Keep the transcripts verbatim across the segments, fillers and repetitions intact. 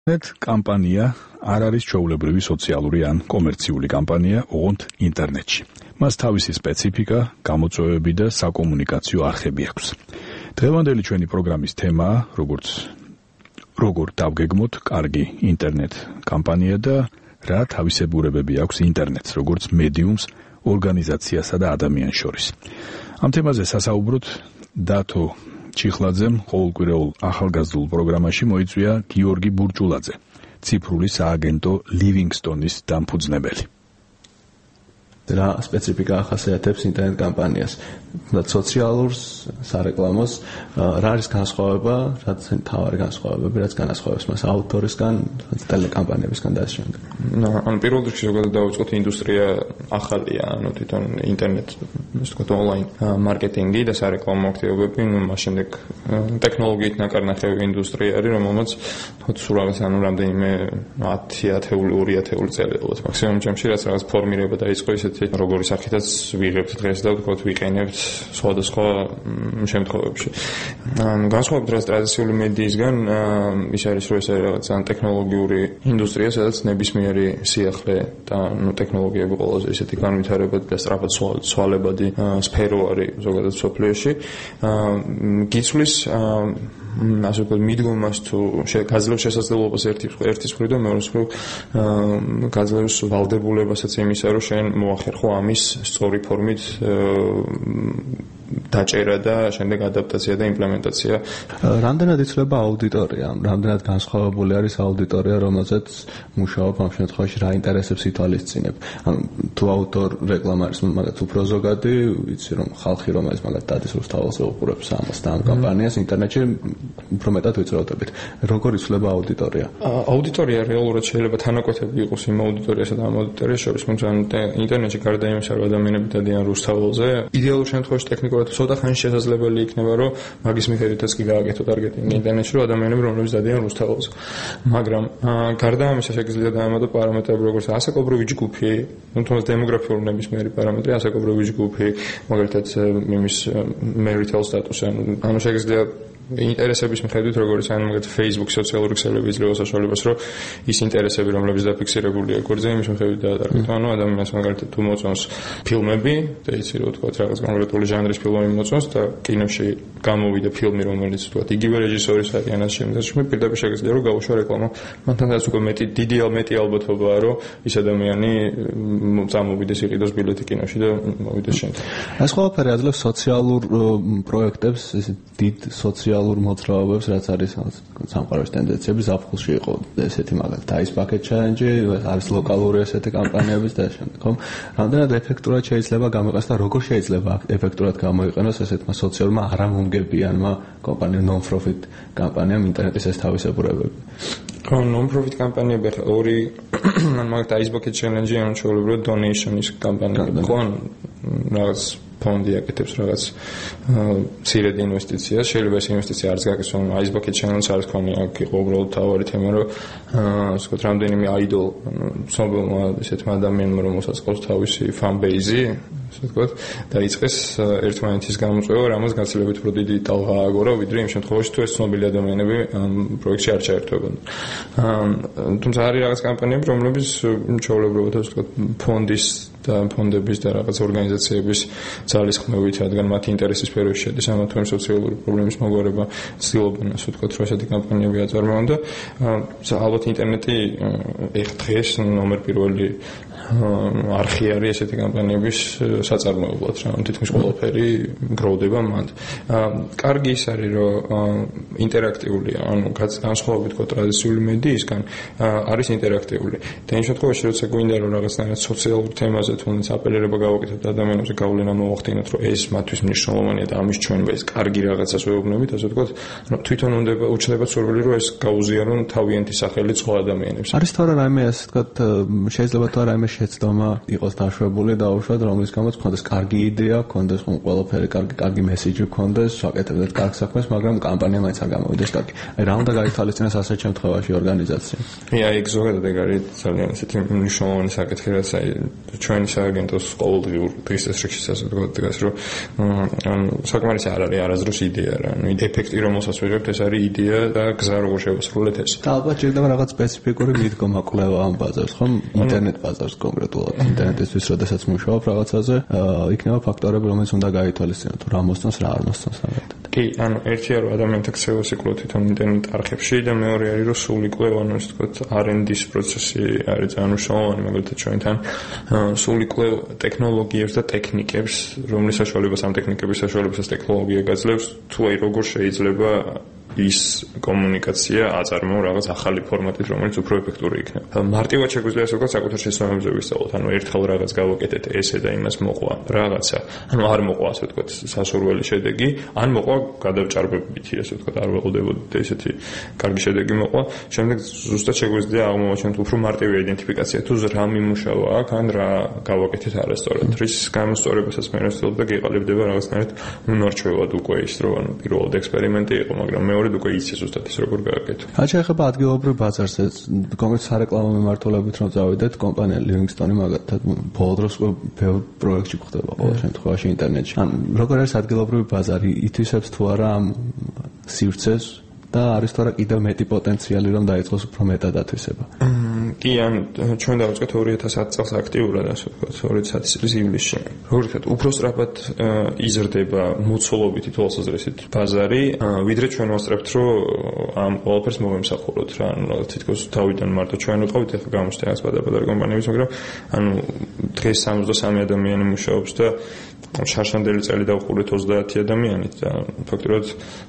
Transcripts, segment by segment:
net კამპანია არ არის ჩვეულებრივი სოციალური ან კომერციული კამპანია, ოღონდ ინტერნეტში. მას თავისი სპეციფიკა, გამოწვევები და საკომუნიკაციო არხები აქვს. დღევანდელი ჩვენი პროგრამის თემაა, როგორც როგორ დავგეგმოთ კარგი ინტერნეტ კამპანია და რა თავისებურებები აქვს ინტერნეტს, როგორც მედიუმს, ორგანიზაციასა და ადამიანს შორის. ამ თემაზე სასაუბროთ დათო ჩიხლაძემ ყოველკვირეულ ახალგაზრდულ პროგრამაში მოიწვია გიორგი ბურჭულაძე, ციფრული სააგენტო ლივინგსტონის დამფუძნებელი. რა სპეციფიკა ახასიათებს ინტერნეტ კამპანიას? სოციალურს, სარეკლამოს, რა არის განსხვავება, რაც თავარი განსხვავებები, რაც განასხვავებს მას ავტორისგან, ტელეკამპანიებისგან და ამ შემდეგ. ანუ პირველ რიგში ზოგადად დავიწყოთ, ინდუსტრია ახალია, ანუ თვითონ ინტერნეტ, ასე ვთქვათ, ონლაინ მარკეტინგი და სარეკლამო აქტივობები, ნუ მას შემდეგ ტექნოლოგიით ნაკარნახევი ინდუსტრია არის, რომელმაც თქო სულ რაღაც ანუ რამდენიმე ათი ათეული ორი ათეული წელი ალბათ მაქსიმუმ ჩემში რაც რაღაც ფორმირება დაიწყო ისეთი როგორი სახითაც ვიღებთ დღეს და ვთქვათ ვიყენებთ სხვადასხვა შემთხვევებში. განსხვავებით რაც ტრადიციული მედიისგან ის არის რომ ეს არის რაღაც ან ტექნოლოგიური ინდუსტრია, სადაც ნებისმიერი სიახლე და ნუ ტექნოლოგიები ყველაზე ისეთი განვითარებადი და სწრაფად ცვალებადი სფერო არის ზოგადად სოფლიოში. გიცვლის ასე ვთქვათ მიდგომას თუ გაძლევს შესაძლებლობას ერთი ერთის მხრივ და მეორეს მხრივ გაძლევს ვალდებულებასაც იმისა რომ შენ მოახერხო ამის სწორი ფორმით დაჭერა და შემდეგ ადაპტაცია და იმპლემენტაცია. რამდენად იცვლება აუდიტორია? რამდენად განსხვავებული არის აუდიტორია, რომელზეც მუშაობ ამ შემთხვევაში რა ინტერესებს ითვალისწინებ? ანუ თუ ავტორ რეკლამა არის მაგათ უფრო ზოგადი, ვიცი რომ ხალხი რომელიც მაგათ დადის რუსთაველს უყურებს ამას და ამ კამპანიას ინტერნეტში უფრო მეტად ვიწროვდებით. როგორ იცვლება აუდიტორია? აუდიტორია რეალურად შეიძლება თანაკვეთები იყოს იმ აუდიტორიასა და ამ აუდიტორიას შორის, თუმცა ინტერნეტში გარდა იმისა, რომ ადამიანები დადიან რუსთაველზე, იდეალურ შემთხვევაში ტექნიკურად ცოტა ხანში შესაძლებელი იქნება, რომ მაგის მიხედვითაც კი გააკეთო ტარგეტინგი ინტერნეტში, რომ ადამიანები რომლებიც დადიან რუსთაველზე. მაგრამ გარდა ამისა შეგიძლია დაამატო პარამეტრები, როგორც ასაკობრივი ჯგუფი, ну თუმცა დემოგრაფიული ნებისმიერი პარამეტრი, ასაკობრივი ჯგუფი, მაგალითად იმის marital status, ანუ შეგიძლია ინტერესების მიხედვით, როგორც ან მაგათ Facebook სოციალური ქსელები იძლევა საშუალებას, რომ ის ინტერესები, რომლებიც დაფიქსირებულია გვერდზე, იმის მიხედვით დაატარგეტო. ანუ ადამიანს მაგალითად თუ მოწონს ფილმები, და იცი რომ თქვა რაღაც კონკრეტული ჟანრის ფილმები მოწონს და კინოში გამოვიდა ფილმი, რომელიც თქვა იგივე რეჟისორის არის, ან ასე შემდეგ, პირდაპირ შეგიძლია რომ გაუშვა რეკლამა. მანთანაც უკვე მეტი დიდი მეტი ალბათობაა, რომ ის ადამიანი წამოვიდეს იყიდოს ბილეთი კინოში და მოვიდეს შენ. ეს ყველაფერი აძლევს სოციალურ პროექტებს, ესე დიდ სოციალურ მოძრაობებს, რაც არის სამყაროს ტენდენციები, ზაფხულში იყო ესეთი მაგალითად Ice Bucket Challenge, არის ლოკალური ესეთი კამპანიების და შემდეგ. რამდენად ეფექტურად შეიძლება გამოიყენოს და როგორ შეიძლება ეფექტურად გამოიყენოს ესეთმა სოციალურმა არამომგებიანმა კომპანიამ, non-profit კამპანიამ ინტერნეტის ეს თავისებურებები? ხო, non-profit კამპანიები ახლა ორი, ან მაგალითად Ice Bucket Challenge, ანუ ჩვეულებრივად donation-ის კამპანიები. ხო, რაღაც ფონდი აკეთებს რაღაც მცირედ ინვესტიციას, შეიძლება ეს ინვესტიცია არც გაკეთოს, ანუ Ice Bucket Challenge არის კონი, აქ იყო უბრალოდ თავარი თემა, რომ ასე ვთქვათ, რამდენიმე idol, ანუ ცნობილმა ესეთმა ადამიანმა, რომელსაც ყავს თავისი fan base-ი, ასე ვთქვათ, დაიწყეს ერთმანეთის გამოწვევა, რამაც გაცილებით უფრო დიდი ტალღა ააგორა, ვიდრე იმ შემთხვევაში, თუ ეს ცნობილი ადამიანები ამ პროექტში არ ჩაერთვებოდნენ. თუმცა არის რაღაც კამპანიები, რომლებიც ჩვეულებრივად ასე ვთქვათ, ფონდის და ფონდების და რაღაც ორგანიზაციების ძალისხმევით, რადგან მათი ინტერესის სფეროში შედის ამა თუ იმ სოციალური პრობლემის მოგვარება, ცდილობენ ასე ვთქვათ, რომ ესეთი კამპანიები აწარმოონ და ალბათ ინტერნეტი ეხ დღეს ნომერ პირველი არხი არის ესეთი კამპანიების საწარმოებლად, რა თითქმის ყველაფერი გროვდება მანდ. კარგი ის არის, რომ ინტერაქტიულია, ანუ განსხვავებით თქო ტრადიციული მედიისგან არის ინტერაქტიული. და იმ შემთხვევაში, როცა გვინდა რომ რაღაცნაირად სოციალურ თემაზე თუნდაც აპელირება გავაკეთოთ ადამიანებზე, გავლენა მოვახდინოთ, რომ ეს მათთვის მნიშვნელოვანია და ამის ჩვენება ეს კარგი რაღაცას ვეუბნებით, ასე ვთქვათ, რომ თვითონ უნდა უჩნდება სურვილი, რომ ეს გაუზიარონ თავიანთი სახელი სხვა ადამიანებს. არის თორე რაიმე ასე ვთქვათ, შეიძლება თუ რაიმე შეცდომა იყოს დაშვებული და უშუალოდ რომლის გამოც გქონდეს კარგი იდეა, გქონდეს ყველაფერი კარგი, კარგი მესიჯი გქონდეს, ვაკეთებდეთ კარგ საქმეს, მაგრამ კამპანია მაინც არ გამოვიდეს კარგი. აი რა უნდა გაითვალისწინოს ასეთ შემთხვევაში ორგანიზაცია? აი ეგ ზოგადად ეგ არის ძალიან ისეთი მნიშვნელოვანი საკითხი, რაც აი ჩვენი სააგენტოს ყოველდღიურ დღის წესრიგში ასე ვთქვათ დგას, რომ ანუ საკმარისი არ არის არასდროს იდეა რა. ანუ ეფექტი რომელსაც ვიღებთ ეს არის იდეა და გზა როგორ შევასრულეთ ეს. და ალბათ შეიძლება რაღაც სპეციფიკური მიდგომა კვლევა ამ ბაზარს, ხომ? ინტერნეტ ბაზარს კონკრეტულად. ინტერნეტისთვის როდესაც მუშაობ რაღაცაზე, იქნება ფაქტორები, რომელიც უნდა გაითვალისწინოთ, რა მოსწონს, რა არ მოსწონს ამერტად. კი, ანუ ერთი არის ადამიანთა ქცევა სიკვდილით თვითონ ინტერნეტ არხებში და მეორე არის რომ სული კვლევა, ანუ ასე ვთქვათ, არ ენდ დის პროცესი არის ძალიან მნიშვნელოვანი, მაგალითად ჩვენთან სული კვლევა ტექნოლოგიებს და ტექნიკებს, რომლის საშუალებას ამ ტექნიკების საშუალებასაც ტექნოლოგია გაძლევს, თუ აი როგორ შეიძლება ის კომუნიკაცია აწარმოო რაღაც ახალი ფორმატით, რომელიც უფრო ეფექტური იქნება. მარტივად შეგვიძლია ასე ვთქვათ, საკუთარ შეცდომებზე ვისწავლოთ. ანუ ერთხელ რაღაც გავაკეთეთ ესე და იმას მოყვა რაღაცა. ანუ არ მოყვა ასე ვთქვათ სასურველი შედეგი, ან მოყვა გადავჭარბებითი ასე ვთქვათ, არ ველოდებოდით ესეთი კარგი შედეგი მოყვა. შემდეგ ზუსტად შეგვიძლია აღმოვაჩინოთ უფრო მარტივი იდენტიფიკაცია, თუ რა მიმუშავა აქ, ან რა გავაკეთეთ არასწორად. რის გამოსწორებასაც მე ვცდილობ და გეყალიბდება რაღაცნაირად უნარჩვევად უკვე ის, რომ ანუ პირველად ექსპერიმენტი იყო, მაგრამ მე უკვე იცი ზუსტად ის როგორ გააკეთო. რაც შეეხება ადგილობრივ ბაზარს, კონკრეტ სარეკლამო მიმართულებით რომ წავიდეთ, კომპანია Livingstone მაგათად ბოლო დროს ბევრ პროექტში გვხდება ყოველ შემთხვევაში ინტერნეტში. ან როგორ არის ადგილობრივი ბაზარი, ითვისებს თუ არა ამ სივრცეს და არის თუ არა კიდევ მეტი პოტენციალი რომ დაიწყოს უფრო მეტად ათვისება. კი, ან ჩვენ დავიწყეთ ორი ათას ათი წელს აქტიურად, ასე ვთქვათ, ორი ათას ათი წლის ივლისში. როგორ ვთქვათ, უფრო სწრაფად იზრდება მოცულობითი თვალსაზრისით ბაზარი, ვიდრე ჩვენ ვასწრებთ, რომ ამ ყველაფერს მოვემსახუროთ რა, ანუ თითქოს თავიდან მარტო ჩვენ ვიყავით, ახლა გამოჩნდა რაღაც პატარ-პატარა კომპანიების, მაგრამ ანუ დღეს სამოცდასამი ადამიანი მუშაობს და შარშანდელი წელი დავყურეთ ოცდაათი ადამიანით და ფაქტობრივად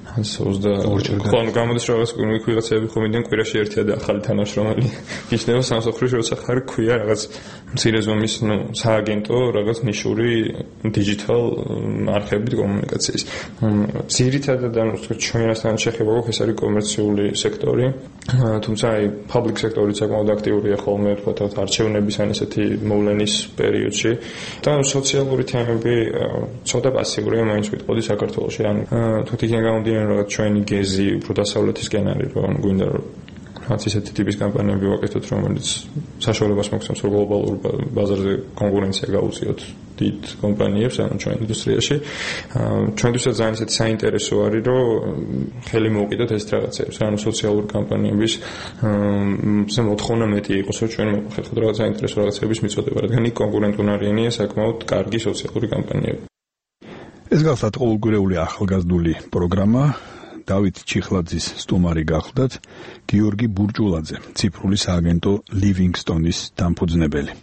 ოცდაორი ხო გამოდის რაღაც ვიღაცები ხომიდან კვირაში ერთია და ახალი თანამშრომელი ისნევა სამსახურში როცა ხარ ქვია რაღაც მცირე ზომის ნუ სააგენტო რაღაც ნიშური დიჯიტალ არხებით კომუნიკაციის. ძირითადად ანუ ჩვენასთან შეხება გვაქვს ეს არის კომერციული სექტორი, თუმცა აი public სექტორიც საკმაოდ აქტიურია ხოლმე ვთქვათ არჩევნების ან ესეთი მოვლენის პერიოდში და სოციალური თემები ცოტა პასიურია მაინც ვიტყოდი საქართველოში. ანუ თქო იქიდან გამომდინარე რაღაც ჩვენი გეზი უფრო დასავლეთისკენ არის რომ გვინდა რომ რაც ისეთი ტიპის კამპანიები ვაკეთოთ, რომელიც საშუალებას მოგცემს რომ გლობალურ ბაზარზე კონკურენცია გაუწიოთ დიდ კომპანიებს, ანუ ჩვენ ინდუსტრიაში. ჩვენთვისაც ძალიან ისეთი საინტერესო არის, რომ ხელი მოვუკიდოთ ეს რაღაცებს, ანუ სოციალური კამპანიების ზე მოთხოვნა მეტი იყოს, რომ ჩვენ მოვხერხოთ რაღაც საინტერესო რაღაცების მიწოდება, რადგან იქ კონკურენტუნარიანია საკმაოდ კარგი სოციალური კამპანიები. ეს გახლავთ ყოველკვირეული ახალგაზრდული პროგრამა. დავით ჩიხლაძის სტუმარი გახლდათ გიორგი ბურჭულაძე, ციფრული სააგენტო Livingstone-ის დამფუძნებელი.